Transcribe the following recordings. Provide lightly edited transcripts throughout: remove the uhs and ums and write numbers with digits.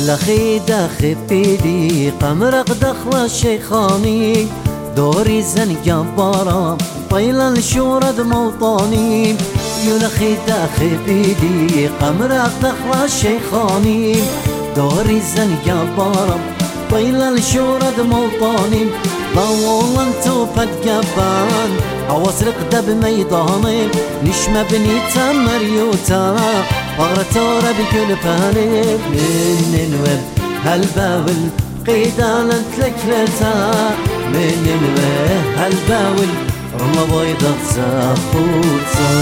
لخي داخل بيدي قمرق دخل الشيخاني دوري زنقة برام طيلا الشورد موطاني يلخي داخل بيدي قمرق دخل الشيخاني دوري زنقة برام طيلا الشورد موطاني ضولا توفت قبان عواسرق دب ميداني نشمة بني تمريوتا بغرتورة بكل فاني من نوب هالباول قيدانا تلكلتا من نوب هالباول رمى بيضة زاخوتا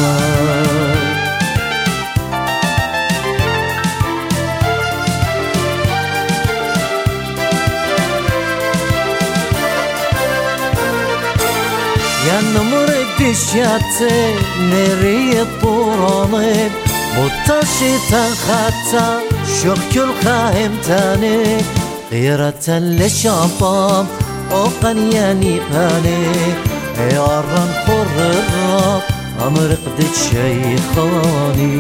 يا نمر الدشياتي نري الطوراني بطاشي تنخطى شوك الخاهم تاني غيرة للشباب وقنياني باني يارن خور الراب أمرق دت شيخاني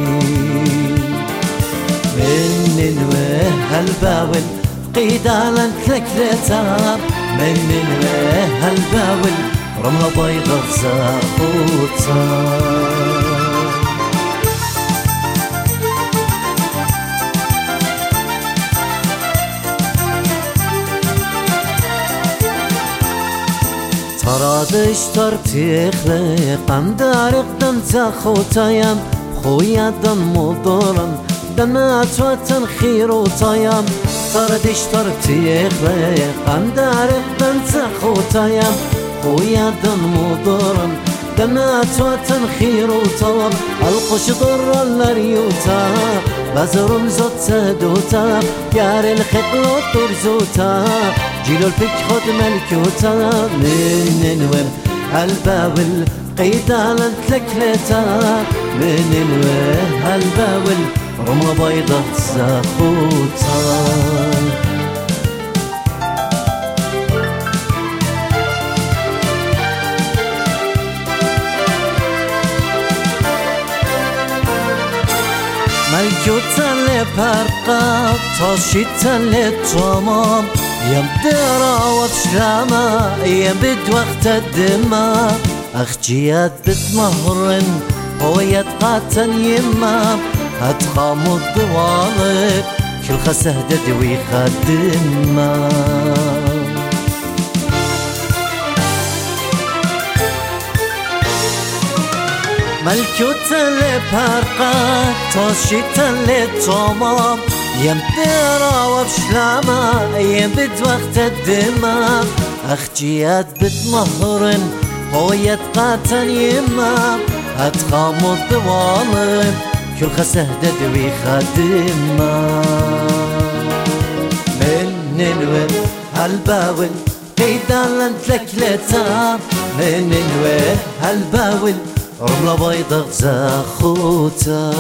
من نوه هالباول قيدالا تلكلتا من نوه هالباول رملة بيضة زاخوتا ترادش ترتيخلي قندارق دن زاخوتايام خويا دن مضرن دنات وطن خيروتايام ترادش ترتيخلي قندارق دن زاخوتايام خويا دن مضرن دنات وطن خيروتا القش ضر الريوتا بزرم زوت سدوتا يار الخطل ترزوتا جيلو الفك خد ملكوتا من نوم هالباول قيدالا تلكلتا من نوم هالباول رمى بيضة زاخوتا ملكوتا لبرقا تاشيتا للتمام يم درا وبشلاما يم بد وقت الدماء أخجيات بتمهرن هويت قاتن يما هتخام الضوالب كل خسه دوي خدما ملكوتا لبرقا تاشيتا للتمام يم درا وبشلاما يم بد وقت الدماء أخجيات بتمهرن هويت قاتن يما هتخام الضوالب كل خسه دوي خدما من نوب هالباول قيدالا تلكلتا من نوب هالباول رملة بيضة زاخوتا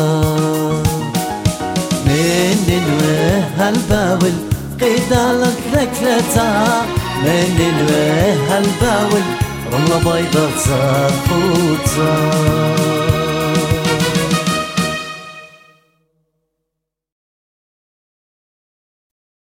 من نوه هالباول قيدالا تلكلتا من نوه هالباول رملة بيضة زاخوتا